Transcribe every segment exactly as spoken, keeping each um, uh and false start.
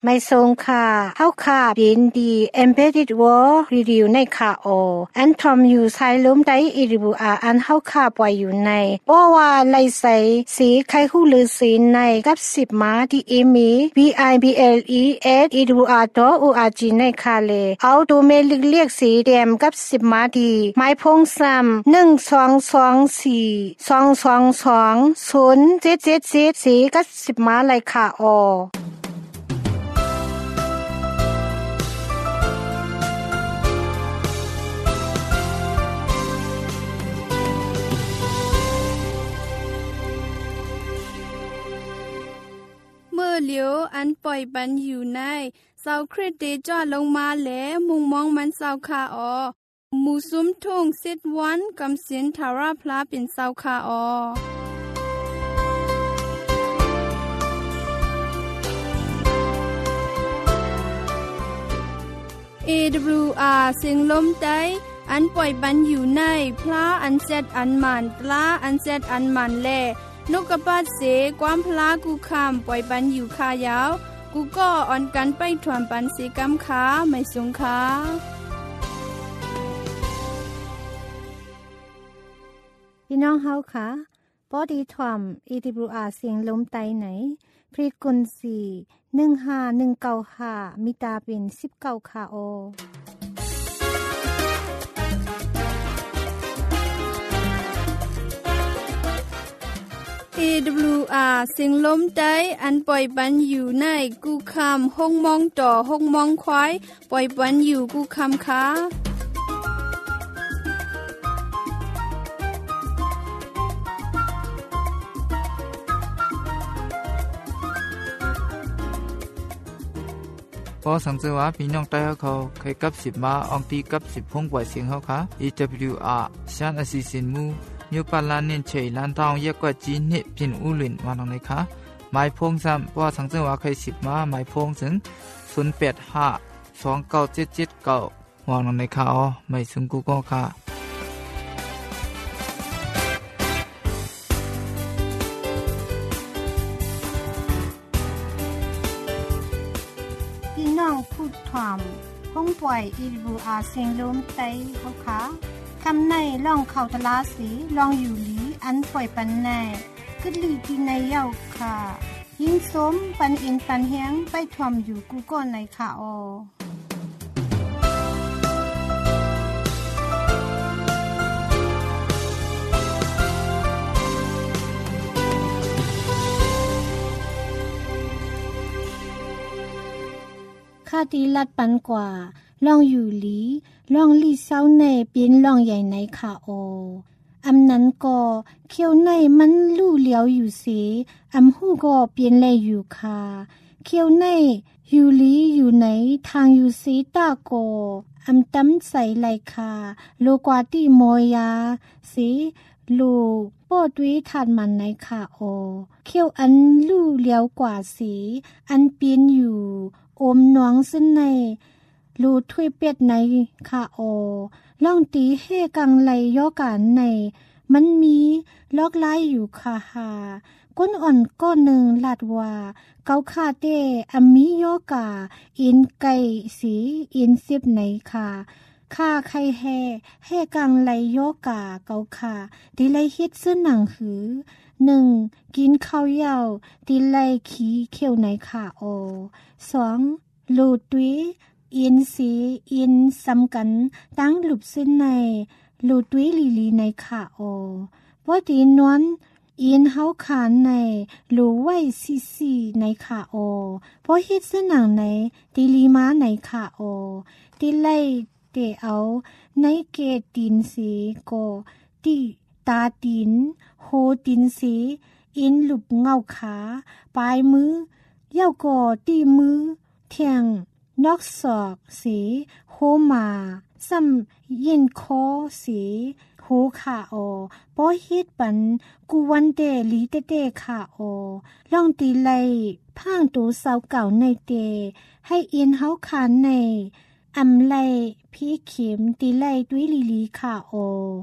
ไม่ทรงค่ะเฮาค่ะยินดี Embedded World Review ในค่ะโออันทอมอยู่ไซล้มได้อีริบูอาอันเฮาค่ะปล่อยอยู่ในบ่ว่าไลใสสีไข่ฮู้ลือสีในกับสิบมาที่อีมี บี ไอ บี แอล อี เอส อี ดับเบิลยู อาร์ ดอท โอ อาร์ จี ในค่ะเลเอาดูเมลิกเรียกสีแดงกับสิบมาดีไม้พงซ้ำหนึ่ง สอง สอง สี่ สอง สอง สอง ศูนย์ เจ็ด เจ็ด เจ็ดสีกับสิบมาเลยค่ะโอเมื่อเหลียวอันปล่อยปันอยู่ในเสาคริสเตจอดลงมาแล้วมุงมองมันเสาคาออหมู่ซุ้มทุ่งสิดวันกำสินทาราพลาเป็นเสาคาออ เอ ดับเบิลยู อาร์ เสียงลมใจอันปล่อยปันอยู่ในพระอันเซดอันมันปลาอันเซดอันมันแลนกกระปาดเสความพลากูคำปล่อยปันอยู่คายาวกูก็อ่อนกันไปถวนปันเสกำขาไม่สงขาพี่น้องเฮาค่ะปอดีถวม เอ ดับเบิลยู อาร์ เสียงลมไตไหนพรีกุนสีหนึ่งห้าหนึ่งเก้าห้ามิตาเป็นสิบเก้าค่ะโอเอ ดับเบิลยู อาร์ เสียงลมใจอันปล่อยปันอยู่ในกูคำห้องมองต่อห้องมองควายปล่อยปันอยู่กูคำขาพอสังเกตว่าพี่น้องใต้เขาเคยกับสิบมาอองตีกับสิบพงปล่อยเสียงเขาค่ะ เอ ดับเบิลยู อาร์ ชันอสิสินมูนิวปาลานินเฉยลานทองเยกกว่าจีนิพินอุลินวานองในค่ะหมายพงซ้ำพอสังเกตว่าเคยสิบมาหมายพงถึงศูนย์แปดห้า สองเก้าเจ็ดเจ็ดเก้าวานองในค่ะอ๋อไม่ถึงกูก็ค่ะพูดความห้องป่วย อี ดับเบิลยู อาร์ เสียงลมไตเขาค่ะคำในล่องเขาทลาสีลองอยู่หลีอันป่วยปันในกึดลีที่ในเย้าค่ะยิ่งสมปันอินปันเฮียงไปทวมอยู่กูก่อนในค่ะออค่าดีลัดปันกว่าลองอยู่หลีลองลีเศร้าในเป็นลองใหญ่ในค่ะโออำนั้นก็เขียวในมันลู่เหลียวอยู่สิอำหู้ก็เปลี่ยนเลยอยู่ค่ะเขียวในอยู่หลีอยู่ไหนทางอยู่สีตาโกอำตั้มใส่ไหลค่ะโลกว่าที่โมยาสิลูป้อด้วยทานมันในค่ะโอเขียวอันลู่เหลียวกว่าสีอันเปลี่ยนอยู่อมหนวงซึ่งในรูถ้วยเป็ดในค่ะโอล่องตีเฮกังไหลย่อกันในมันมีลอกไล่อยู่ค่ะหาก้นอ่อนก้อนหนึ่งลาดว่าเกาคาเตอมิย่อกาอินไก่สีอินสิบไหนค่ะค่าไข่แห่แห่กังไหลย่อกาเกาค่ะดีไลฮิตซึ่งหนังหือหนึ่งกินข้าวยาวดีไลขี้เขียวในค่ะโอสองลูดตุ้ยอินสีอินสำกันตั้งหลุบสิ้นในลูดตุ้ยลีลีในค่ะโอว่าดีนวนอินเฮาขานในลูไว้ซีซีในค่ะโอเพราะฮิตซึ่งหนังในดีลีมาในค่ะโอดีไลเตเอาในเกตินสีโกตีตาตินโฮตินสีอินหลุบเงาขาปลายมือเย้าก่อตีมือเทียงนอกศอกสีโฮมาซ้ำยินคอสีโฮขาโอปอฮิตปันกูวันเตลีเตเตขาโอล่องตีไลพ่างตูเสาเก่าในเตให้อินเฮาคานในอำไลพี่เข็มตีไลด้วยลีลีขาโอ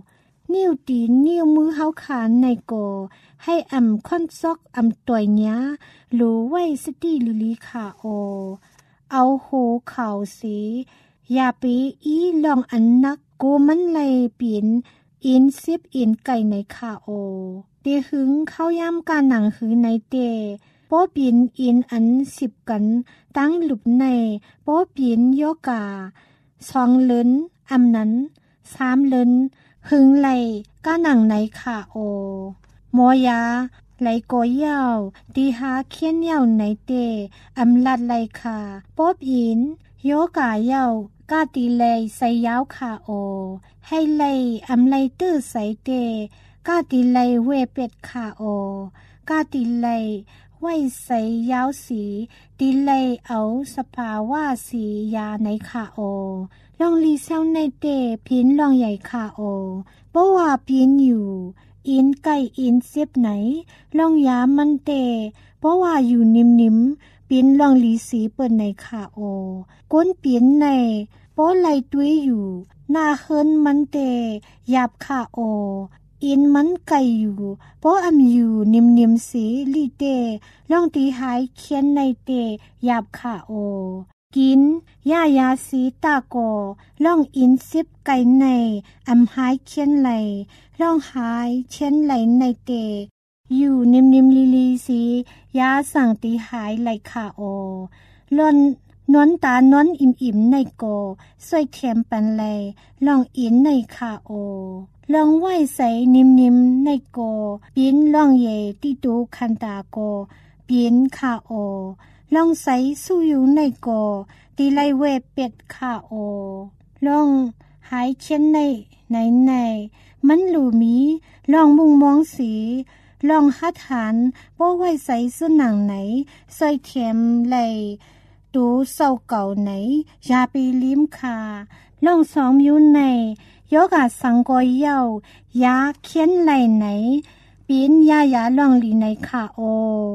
นิ้วตีนนิ้วมือเฮาขานในโกให้อำค่อนซอกอำตัวยหยาหรือไว้สติลุลีค่ะโอเอาโหข่าวสีอย่าไปอีลองอันนักโกมันไลเปลี่ยนอินซิบอินไก่ในค่ะโอเตหึงเข้าย่ำการหนังหือในเตป้อปีนอินอันสิบกันตั้งหลุบในป้อปีนโยกาสองเลินอำนั้นสามเลินหึงไหลก้าหนังในค่ะโอมอยาไหลโกยาวตีหาเขียนยาวในเตอำลัดไหลค่ะป้อปีนโยกายาวกาตีไหลใส่ยาวค่ะโอให้ไหลอำไหลตื้อใส่เตกาตีไหลเวเป็ดค่ะโอกาตีไหลไว้ใส่ยาวสีตีไหลเอาสภาวะสียาในค่ะโอลองลีเซลในเตพินลองใหญ่ค่ะโอเพราะว่าพินอยู่อินไก่อินเสียบไหนลองยามันเตเพราะว่าอยู่นิ่มๆพินลองลีสีเปิดในค่ะโอก้นพินในเพราะไหลตุ้ยอยู่หน้าเฮินมันเตหยาบค่ะโออินมันไก่อยู่เพราะอำอยู่นิ่มๆสีลีเตลองตีหายเขียนในเตหยาบค่ะโอกินย่ายาสีตาโกล่องอินซิบไก่ในอำหายเขียนไหลล่องหายเชียนไหลในเตอยู่นิมนิมลีลีสียาสั่งตีหายไหลค่ะโอล่อนนวนตานวนอิ่มอิ่มในโกสวยเทียมปันไหลล่องอินในค่ะโอลองไหวใส่นิมนิมในโกปีนล่องเยติดูคันตาโกปีนค่ะโอลองใส่สู้อยู่ในโกตีไลเวเป็ดค่ะโอลองหายเช่นในไหนในมันหลูมีลองมุงมองสีลองหัดหันป้อไว้ใส่สนังไหนใส่เทียมไหลดูเศร้าเก่าไหนยาปีลิ้มคาลองซ้อมอยู่ในโยกาสังกอยเย้ายาเขียนไหลไหนปีนยายาลองลีในค่ะโอ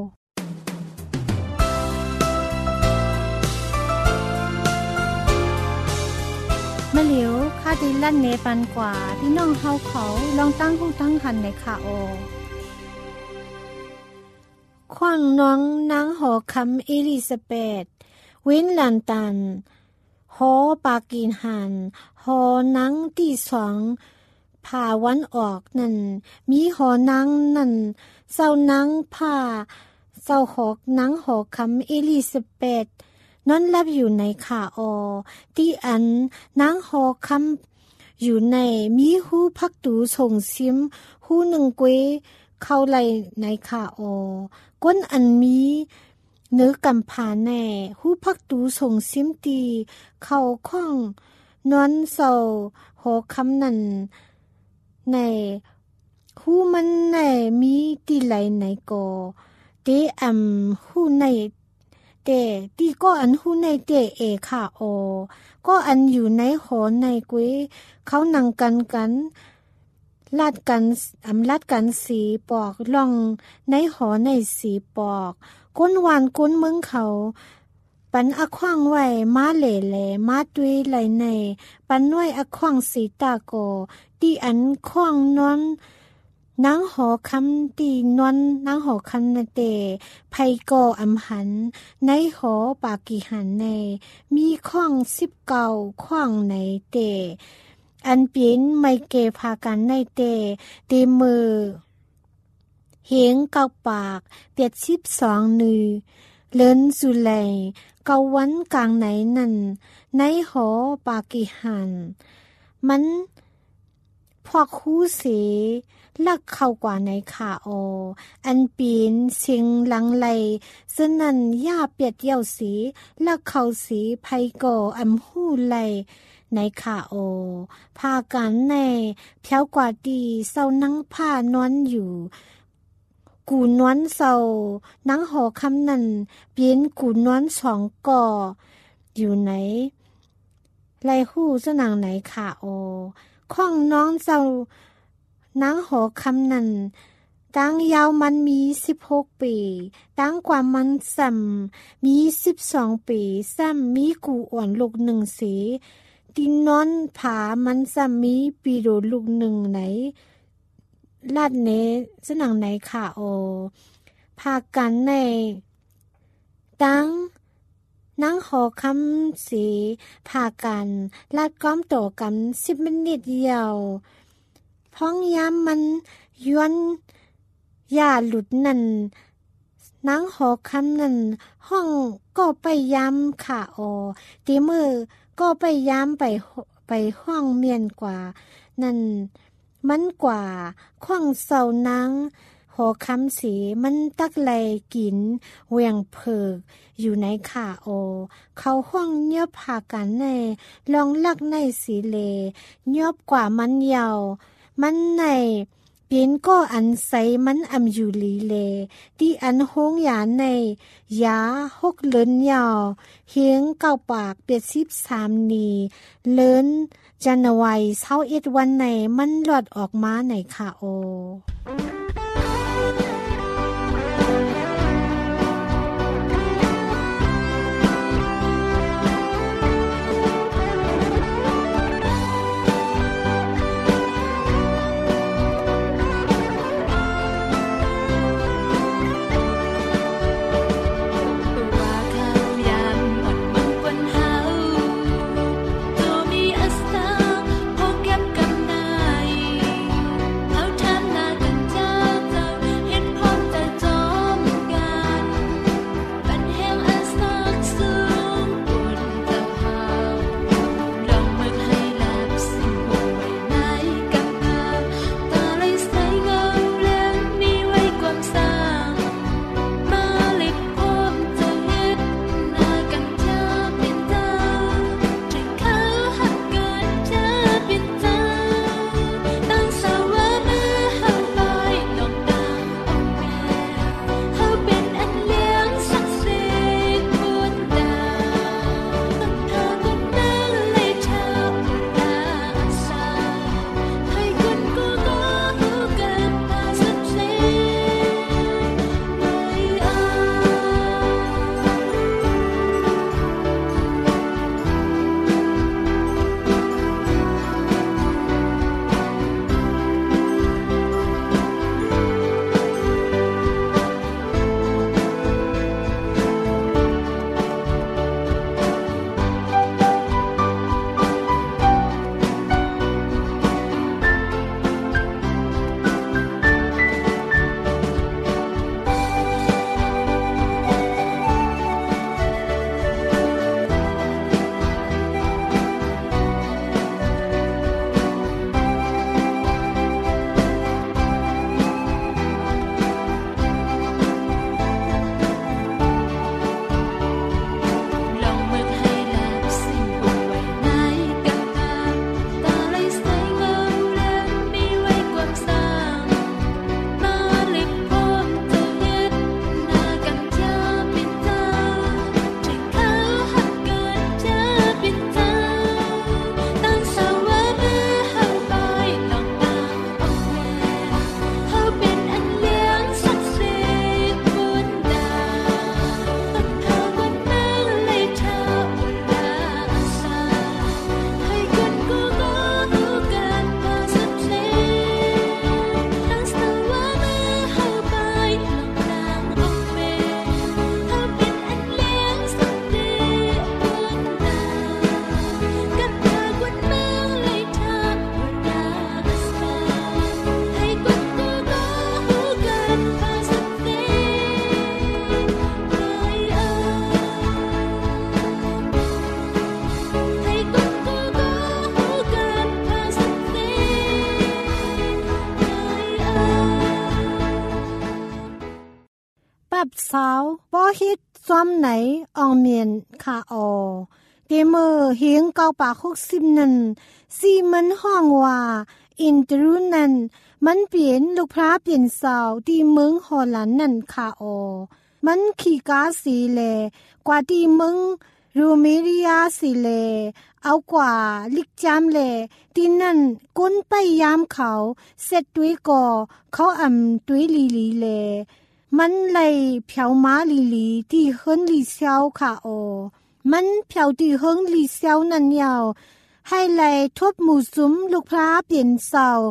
มะเหลียวค่าดีลั่นเนปันกว่าที่น้องเฮาเขาลองตั้งหูตั้งหันในค่ะโอขวางน้องนางหอคำเอลิซาเบธวินลันตันหอปากินหันหอนังที่สองผ่าวันออกนั่นมีหอนังนั่นเศร้านังผ่าเศร้าหอกนังหอคำเอลิซาเบธนอนรับอยู่ในขาออที่อันนางหอคำอยู่ในมีหูพักตูส่งซิมหูหนึ่งเกวเข้าไหลในขาออก้นอันมีเนื้อกำผาแน่หูพักตูส่งซิมตีเข้าข้องนอนเศร้าหอคำนั่นในหูมันในมีตีไหลในกอเตอำหูในเตตีก็อันหูในเตเอค่ะโอก็อันอยู่ในหอในกุ้ยเขานั่งกันกันลาดกันอำลาดกันสีปอกล่องในหอในสีปอกก้นหวานก้นเมืองเขาปันอะขว้างไว้มาเหล่แหลมาตุยไหลในปันน้อยอะขว้างสีตาโกตีอันขว้างนอนนางหอคำตีนวนนางหอคำนาเตไพโกอำหันในหอปากีหันในมีข้องสิบเก้าข้องในเตอันปีนไม่เกพากันในเตตีมือเฮงเก้าปากเปียดสิบสองนือเลินสุไลเกาวันกลางไหนนั่นในหอปากีหันมันพวกคูเสลักเข้ากว่าในขาโออันปีนเสียงหลังไหลสนั่นย่าเปียดเยี่ยวสีลักเข้าสีไพโกอำหูไหลในขาโอพากันในเพียวกว่าดีเศร้านั่งผ้านอนอยู่กูนวนเศร้านั่งหอคำนั่นเปลี่ยนกูนวนสองก่ออยู่ไหนไหลหู้สนังไหนขาโอข้องน้องเศร้านางหอคำนั้นตั้งยาวมันมีสิบหกปีตั้งกว่ามันซ้ำมีสิบสองปีซ้ำมีกูอ่อนลูกหนึ่งสีดินนอนผามันซ้ำมีปีโดลูกหนึ่งไหนลาดเนสนังไหนค่ะโอพากันในตั้งนั่งหอคำสีพากันลาดก้อมโตกันสิบมินิตเดียวพ้องย้ำมันย้วนอย่าหลุดนั่นนั่งหอคำนั่นห้องก็ไปย้ำค่ะโอตีมือก็ไปย้ำไปไปห้องเมียนกว่านั่นมันกว่าข้องเสานังหอคำสีมันตักไหลกินเวียงเพิกอยู่ในขาโอเขาห้องเงียบพากันในลองลักในสีเลเงียบกว่ามันยาวมันในเปลี่ยนก็อันใสมันอำอยู่ลีเลที่อันห้องยาในยาหกเลินยาวเฮียงเก้าปากเปียดสิบสามนีเลินจันวัยเศร้าเอ็ดวันในมันหลอดออกมาในค่ะโอปับสาวบ่ฮิตซ้อมไหนอองเมียนคาออเกมเมอร์เฮียงเก้าปากหกสิบนั่นซีมันห้องว่าอินตรูนั่นมันเปลี่ยนลูกพระเปลี่ยนสาวที่เมืองฮอลแลนด์นั่นคาออมันขี่กาสีเลกว่าที่เมืองรูเมเรียสีเลเอากว่าลิกจามเลที่นั่นก้นไปยามเขาเสร็จด้วยก่อเขาอำด้วยลีลีเลมันเลยเผียวม้าลีลีที่เฮิรนลีเซียวค่ะโอมันเผียวที่เฮิรนลีเซียวนั่นยาวให้เลยทบหมู่ซุ้มลูกพระเปลี่ยนเสา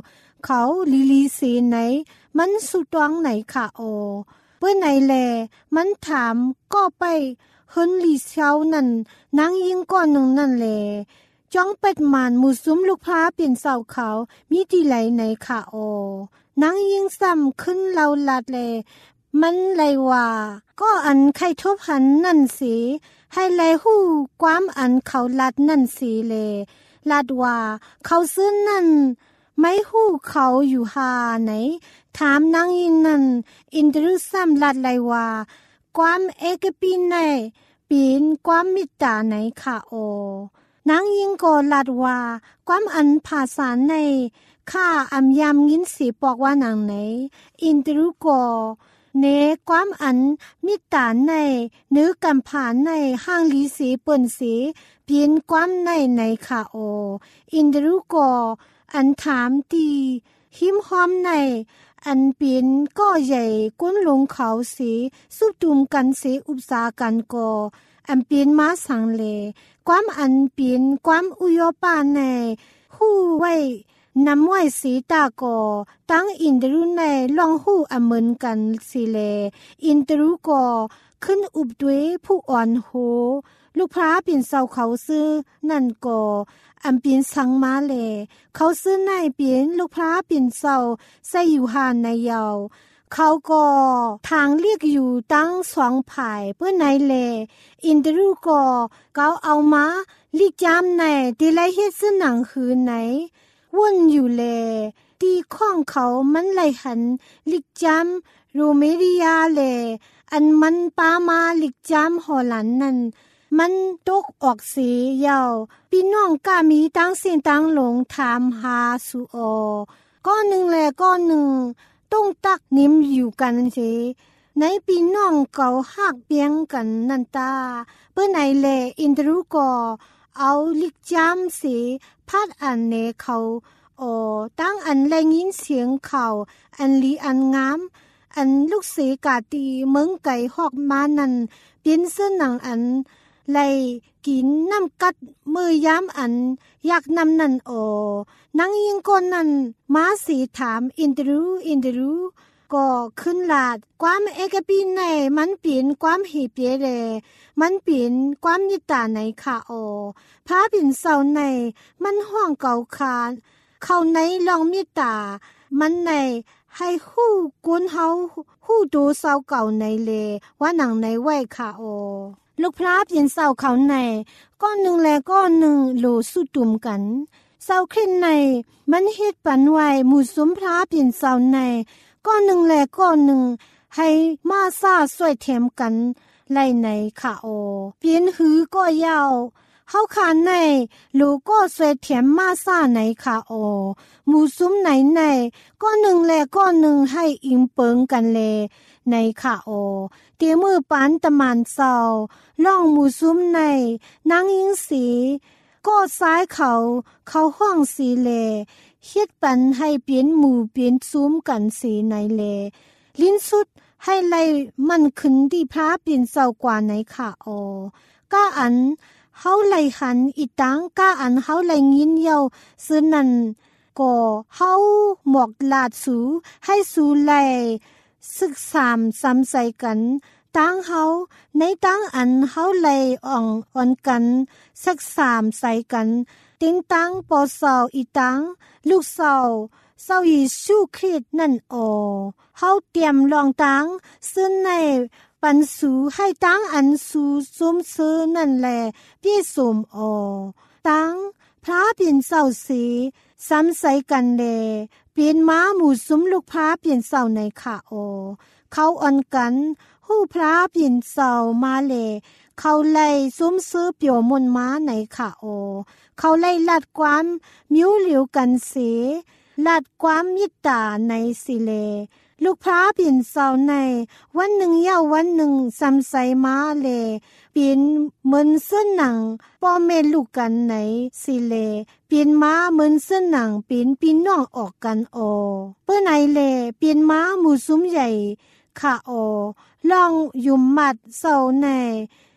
เขาลีลีสีไหนมันสุตวงไหนค่ะโอเปื้อไหนแลมันถามก็ไปเฮินลีเช้านั่นนางยิงก้อนหนึ่งนั่นแลจ้องเป็ดมานหมู่ซุ้มลูกพร้าเปลี่ยนเสาเขามีที่ไหลไหนค่ะโอนางยิงซ้ำขึ้นเราลัดแลมันไหลว่าก็อันใครทบหันนั่นสิให้ไหลหู้ความอันเขาลัดนั่นสิเลลัดว่าเขาซื้อนั่นไม่หู้เขาอยู่หาไหนถามนางยิงนั่นอินทรุซ้ำลัดไหลว่าความเอกปีไหนปีนความมิตรไหนค่ะโอนางยิงก็ลัดว่าความอันภาษาในข้าอำยำยินสีบอกว่านางไหนอินทรุก็เนความอันมิตรในเนื้อกำผานในห้างลีสีเปิ่นสีเพียนความในในค่ะโออินทรุก็อันถามตีหิมหอมในอันเปลี่ยนก็ใหญ่ก้นลงเขาสีสุบตุมกันสีอุปสากันก็อันเปลี่ยนมาสังเลความอันเปลี่ยนความอุยปาในหู้ไว้นำไว้สีตาโกตั้งอินทรุในลองหู้อเหมือนกันสิเลอินทรุก็ขึ้นอุบด้วยผู้อ่อนโหลูกพระเปลี่ยนเสาเขาซื้อนั่นก็อันเปลี่ยนสังมาเลเขาซื้อในเปลี่ยนลูกพระเปลี่ยนเสาใส่อยู่หานในยาวเขาก็ทางเรียกอยู่ตั้งสองภายเพื่อไหนเลอินทรุก็เกาเอามาลิจามในที่ไรเฮ็ดซื้อหนังหืนไหนวนอยู่แลตีข้องเขามันไหลหันลิกจามโรเมเรียแลอันมันปามาลิกจามหอหลันนั่นมันตกออกสียาวพี่น้องกามีตั้งเสียงตั้งหลงถามหาสุออก้อนหนึ่งแลก้อนหนึ่งต้องตักนิ่มอยู่กันเสในพี่น้องเก่าหักเบียงกันนันตาเพื่อไหนแลอินทรุก็เอาลิกจามสีพัดอันเนเขาโอตั้งอันแรงยินเสียงเขาอันลีอันงามอันลูกเสกาตีเมืองไก่หอกมานันเปลี่ยนเสื้อหนังอันไล่กินน้ำกัดมือยามอันอยากนำนันโอนางยิงคนนั้นมาสีถามอินทรูอินทรูก็ขึ้นลาดความเอกปีในมันเปลี่ยนความหีเปียเรมันเปลี่ยนความยิตาในค่ะโอพระปิ่นเสาในมันห้องเก่าคานเข้าในลองมิตามันในให้หู้กุนเฮาหู้ดูเสาเก่าในเลว่าหนังในไว้ค่ะโอลูกพระเปลี่ยนเสาเขาในก้อนหนึ่งและก้อนหนึ่งโลสุตุมกันเสาขึ้นในมันเฮ็ดปันไว้หมู่สมพระเปลี่ยนเสาในก้อนหนึ่งและก้อนหนึ่งให้มาซาสวยเทียมกันไล่ในค่ะโอเปลี่ยนหือก็ยาวเฮาคานในลูกก็สวยเทียมมาซาในค่ะโอหมู่ซุ้มไหนในก้อนหนึ่งและก้อนหนึ่งให้อิงเปิงกันเลในค่ะโอเตียมือปานตะมันเศร้าล่องหมู่ซุ้มในนางยิงสีก็ซ้ายเขาเขาห้องสีเลเฮ็ดปันให้เปลี่ยนหมู่เปลี่ยนซุ้มกันสีในเลลิ้นสุดให้ไล่มันขึ้นที่พระเปลี่ยนเศร้ากว่าในค่ะโอก้าอันเฮาไล่หันอีตังก้าอันเฮาไล่ยินเยาซื้อนั่นก็เฮาหมอกลาดสูให้สูไล่ศึกษามซ้ำใส่กันตั้งเฮาในตั้งอันเฮาไล่อ่องอ่อนกันศึกษามใส่กันติงตังปอสาวอีตังลูกสาวเศร้ายิสูคริสต์นั่นโอเฮาเตรียมรองตังซึ่งในปันสูให้ตังอันสูซุมซื้อนั่นแหละพี่สมโอตังพระเปลี่ยนเศร้าสีซ้ำใส่กันเลเปลี่ยนม้าหมู่ซุ้มลูกพระเปลี่ยนเศร้าในค่ะโอเขาอ่อนกันหู้พระเปลี่ยนเศร้ามาเลเขาไล่ซุ้มซื้อเปี่ยวมนม้าในค่ะโอเขาไล่ลัดความมิ้วเหลียวกันเสียลัดความยิตาในสิเลลูกพระเปลี่ยนเศร้าในวันหนึ่งเย้าวันหนึ่งซ้ำใส่ม้าเลเปลี่ยนเหมือนเสื้อหนังป้อแม่ลูกกันในสิเลเปลี่ยนม้าเหมือนเสื้อหนังเปลี่ยนปีน้องออกกันโอเพื่อไหนเลเปลี่ยนม้าหมู่ซุ้มใหญ่ค่ะโอลองยุ่มมัดเศร้าใน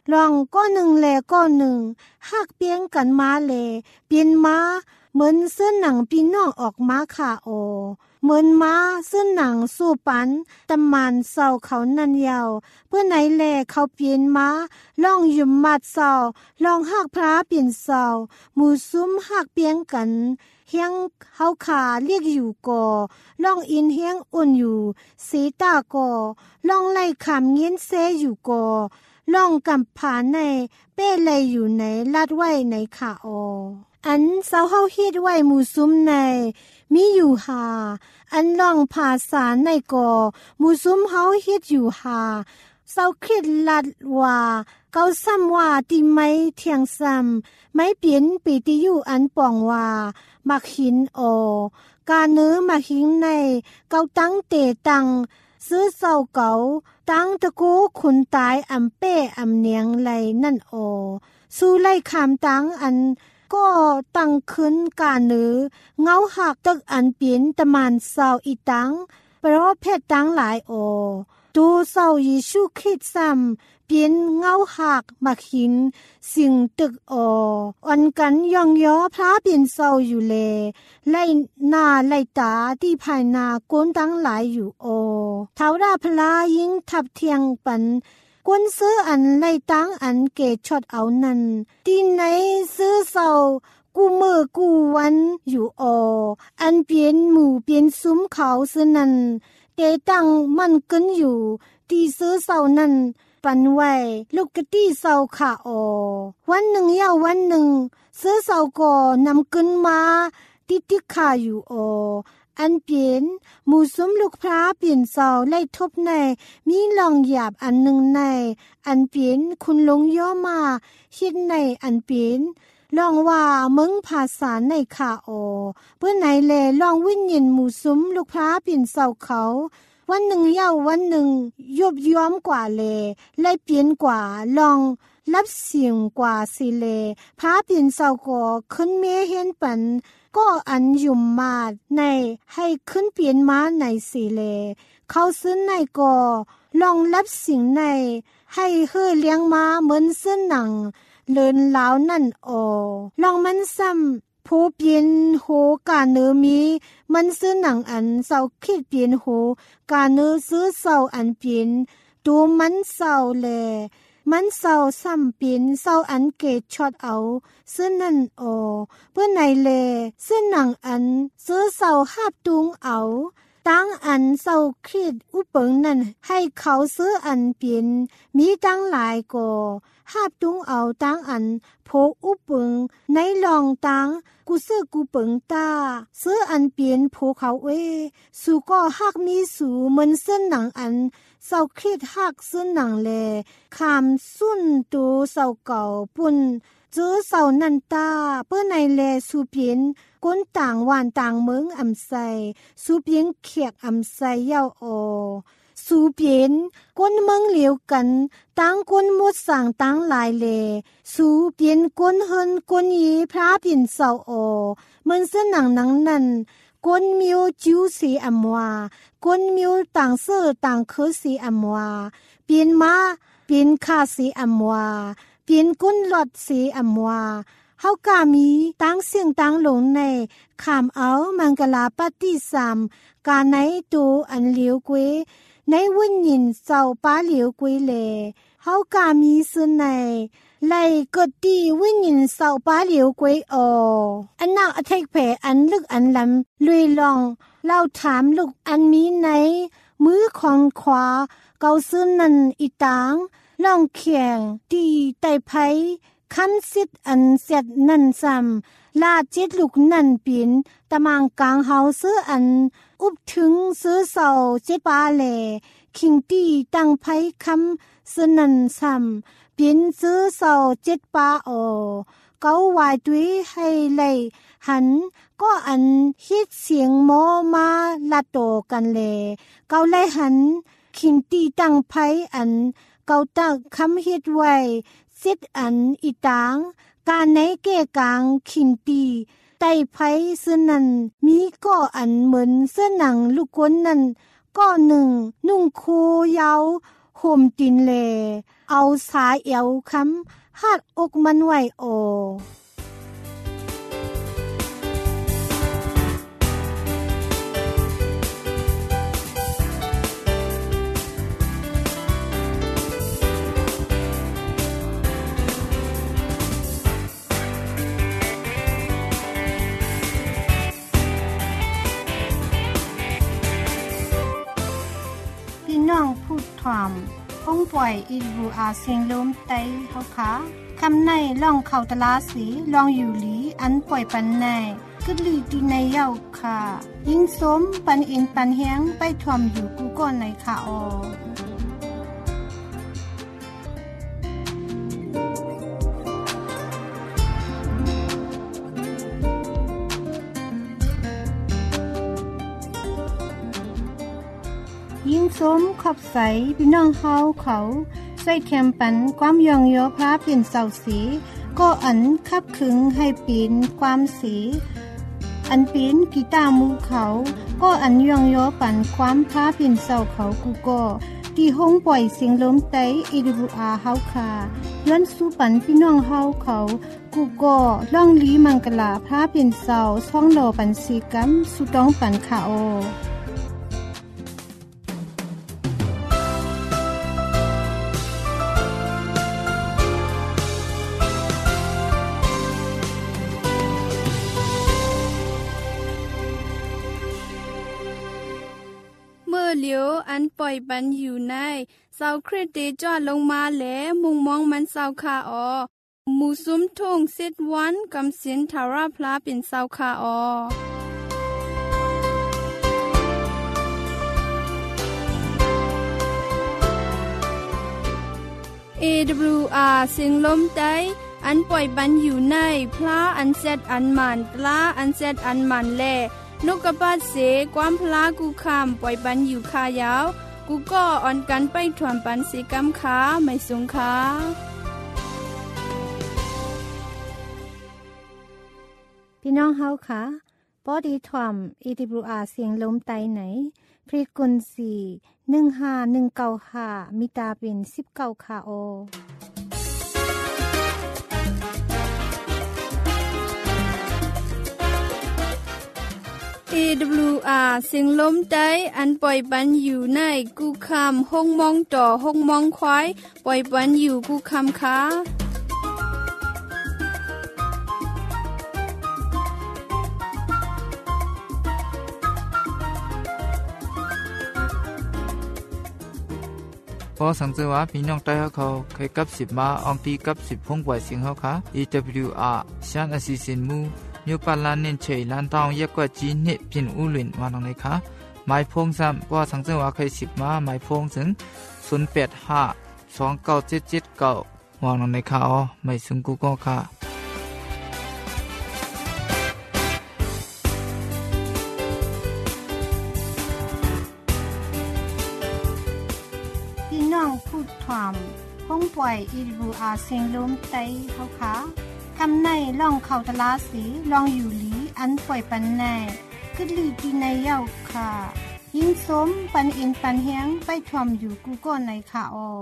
ลองก็หนึ่งแลก็หนึ่งหักเปียงกันมาแลเปลี่ยนมาเหมือนเสื้อหนังพี่น้องออกมาค่ะโอเหมือนมาเสื้อหนังสู้ปันตำมันเศร้าเขานันยาวเพื่อไหนแลเขาเปลี่ยนมาลองยุ่มมัดเศร้าลองหักพระเปลี่ยนเศร้าหมู่ซุ้มหักเปียงกันเฮียงเฮาขาเรียกอยู่ก่อลองอินเฮียงอุ่นอยู่สีตาก่อลองไล่ขามเงี้ยนเซอยู่ก่อลองกำผาในเป้เลยอยู่ไหนลาดไว้ในขาอออันเศร้าเฮาฮิดไว้หมู่ซุ้มในมีอยู่หาอันลองภาษาในก่อหมู่ซุ้มเฮาฮิดอยู่หาเศร้าคิดลัดว่าเกาซ้ำว่าติไม่เทียงซ้ำไม่เปลี่ยนปีติอยู่อันป่องว่ามักหินออกาเนื้อมักหินในเกาตั้งเตตังซื้อเศร้าเก่าตั้งตะกูขุนตายอำเป้อำเนียงไหลนั่นออสู้ไล่คำตั้งอันก็ตั้งขึ้นกาเนื้อเงาหักตึกอันเปลี่ยนตะมันเศร้าอีตังเพราะเพศตั้งหลายออตูเศร้ายิชูคริสต์ซ้ำเปลี่ยนเงาหักมักหินสิ่งตึกออ่อนกันย่องย้อพระเปลี่ยนเศร้าอยู่เลไล่หน้าไล่ตาที่ภายนาโกนตั้งหลายอยู่โอเท้าราพลายิ่งทับเทียงปันกวนซื้ออันไล่ตั้งอันเกชดเอานั้นที่ไหนซื้อเศร้ากูมือกูวันอยู่ออันเปลี่ยนหมู่เปลี่ยนซุ้มเขาซื้อนั้นเตตั้งมันกึนอยู่ที่ซื้อเศร้านั้นปันไว้ลูกกะตี้เศร้าขาออวันหนึ่งยาววันหนึ่งซื้อเศร้าก่อนำกึนมาติดที่ขาอยู่ออันเปลี่ยนหมู่ซุ้มลูกพระเปลี่ยนเศร้าไล่ทบในมีลองหยาบอันหนึ่งในอันเปลี่ยนคุณลงย่อมาคิดในอันเปลี่ยนลองว่ามึงภาษาในขาออเพื่อไหนแลลองวิญญาณหมู่ซุ้มลูกพระเปลี่ยนเศร้าเขาวันหนึ่งยาววันหนึ่งยบย้อมกว่าเลไล่เปลี่ยนกว่าลองรับเสียงกว่าสิเลพระเปลี่ยนเศร้าก่อขึ้นเมเห็นปันก็อันยุ่มมาดในให้ขึ้นเปลี่ยนมาในสิเลเขาซื้อในก่อลองรับสิ่งในให้เฮือเลี้ยงมาเหมือนเสื้อหนังเลินเหลานั่นออลองมันซ้ำผู้เปลี่ยนโหกาเนื้อมีมันซื้อหนังอันเศร้าคิดเปลี่ยนโหกาเนื้อซื้อเศร้าอันเปลี่ยนดูมันเศร้าแลมันเศร้าซ้ำเปลี่ยนเศร้าอันเกตช็อตเอาซื้อนั่นออเพื่อไหนแลซื้อหนังอันซื้อเศร้าหาบตุงเอาตั้งอันเศร้าคิดอุปเปิงนั่นให้เขาซื้ออันเปลี่ยนมีตั้งหลายก่อหาบตุงเอาตั้งอันโพอุปเปิงในลองตั้งกูซื้อกูเปิงตาซื้ออันเปลี่ยนโพเขาเอสู่ก็หักมีสู่เหมือนเส้นหนังอันเศร้าคิดหักเส้นหนังแลคามสุ่นตูเศร้าเก่าปุ่นเจอเศร้านันตาเพื่อในแลสู่เปลี่ยนก้นต่างวานต่างเมืองอำไซสู่เปลี่ยนเขียกอำไซเย้าออสู่เปลี่ยนก้นเมืองเหลียวกันตั้งก้นมดสั่งตั้งหลายเลสู่เปลี่ยนก้นเฮินก้นยีพระเปลี่ยนเศร้าออเหมือนเส้นหนังนังนั้นก้นมิวจิวสีอำวาก้นมิวต่างเสื้อต่างคือสีอำวาเปลี่ยนมาเปลี่ยนค่าสีอำวาเปลี่ยนก้นหลอดสีอำวาเฮากามีตั้งเสียงตั้งหลงในขามเอามังกลาปฏิสามกาไหนตูอันเหลียวกวยในวิญญาณเศร้าป้าเหลียวกวยเลเฮากามีซึ่งในไล่กดตีวิญญาณเศร้าป้าเหลียวกวยอออันนักอเทกแผอันลึกอันลำลุยลองเล่าถามลูกอันมีในมือของขวาเกาซึ่งนั้นอีตางลองเขียงตีไต่ไผคำสิทธิ์อันเสร็จนั่นซ้ำลาจิตลูกนั่นปีนตะมังกลางเฮาซื้ออันอุบถึงซื้อเศร้าเจ็บปาแหลคิงตีตั้งไผคำซื้อนั่นซ้ำปีนซื้อเศร้าเจ็ดปาออเกาวายตุยให้ไลหันก็อันฮิตเสียงโมมาลาโตกันแลเกาไลหันคิงตีตั้งไผอันเกาตั้งคำฮิตไว้สิทธิ์อันอีตางการในเก้กางขิงตีไต่ไผซึ่งนั้นมีก็อันเหมือนเสื้อหนังลูกก้นนั้นก็หนึ่งนุ่งโคยาวโหห่มดินเลเอาสายเอวค้ำหาดอกมันไว้โอน้องพูดถามห้องปล่อยอีรูอาเสียงลมไตเฮาคะคำในล่องเข้าตลาสีลองอยู่หลีอันปล่อยปันในกึดลีดีในเย้าค่ะยิ่งสมปันอินปันเฮียงไปถ่วมอยู่กูก่อนในค่ะออยิ่งสมขอบใสพี่น้องเฮาเขาใส่แคมปันความยองโยพระเป็นเสาสีก็อันคับขึงให้ปีนความสีอันปีนกีตาร์มูเขาก็อันยองโยปันความพระเป็นเสาเขากูก็ที่ห้องปล่อยเสียงลมไตอีดูอาเฮาคาย้อนสู้ปันพี่น้องเฮาเขากูก็ล่องลีมังกลาพระเป็นเสาช่องโลปันสีกัมสุต้องปันขาโอเหลียวอันปล่อยปันอยู่ในเสาคริสเตจอดลงมาแหลมุงมองมันเสาคาออหมูซุ้มทุ่งเซตวันกำสินทาราพลาเป็นเสาคาออ เอ ดับเบิลยู อาร์ เสียงลมไตอันปล่อยปันอยู่ในพลาอันเซตอันมันตลาอันเซตอันมันแลนกกระปาดเสความพลากูคำปล่อยปันอยู่คายาวกูก็อ่อนกันไปถ่วมปันสีกำขาไม่สูงขาพี่น้องเฮาค่ะปอดีถ่วม เอ ดับเบิลยู อาร์ เสียงลมไตไหนพรีกุนสีหนึ่งห้าหนึ่งเก้าห้ามิตาเป็นสิบเก้าค่ะโอเอ ดับเบิลยู อาร์ เสียงลมไตอันปล่อยปันอยู่ในกูคำห้องมองต่อห้องมองควายปล่อยปันอยู่กูคำค่ะพอสังเกตว่าพี่น้องใต้เขาเคยกับสิบมาอองตีกับสิบพงปล่อยเสียงเขาค่ะ เอ ดับเบิลยู อาร์ ชานอสิสินมูนิวปาลานเน้นเฉยลานตองเยกกว่าจีเนพินอุลินวานตรงไหนคะหมายพงซ้ำว่าสังเกตว่าเคยสิบมาหมายพงถึงศูนย์แปดห้าสองเก้าเจ็ดเจ็ดเก้าวางตรงไหนคะอ๋อไม่ซึ่งกูก็ค่ะพี่น้องพูดถ่อมห้องปล่อยอี ดับเบิลยู อาร์ เสียงลมไตเฮาค่ะคำในล่องเข้าตลาสีลองอยู่หลีอันปล่อยปันในกึดลีดีในเย้าค่ะยิ่งสมปันอินปันเฮียงไปถ่วมอยู่กูก่อนในค่ะออ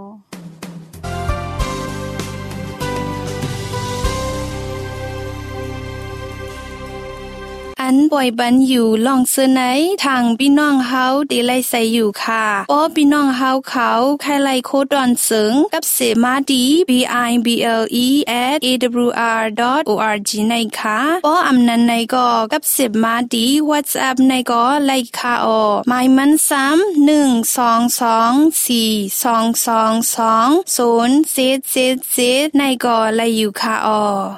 อันปล่อยบันอยู่ลองเสไนทางพี่น้องเฮาดีไลใส่อยู่ค่ะป้อพี่น้องเฮาเขาใครไลโคดอนเสงกับเสมาดี บี ไอ บี แอล อี แอท เอ ดับเบิลยู อาร์ ดอท โอ อาร์ จี ในค่ะป้ออำนันในก็กับเสมาดี WhatsApp ในก็ไลค่ะออหมายมันซ้ำหนึ่ง สอง สอง สี่ สอง สอง สอง ศูนย์ เจ็ด เจ็ด เจ็ดในก็ไลอยู่ค่ะออ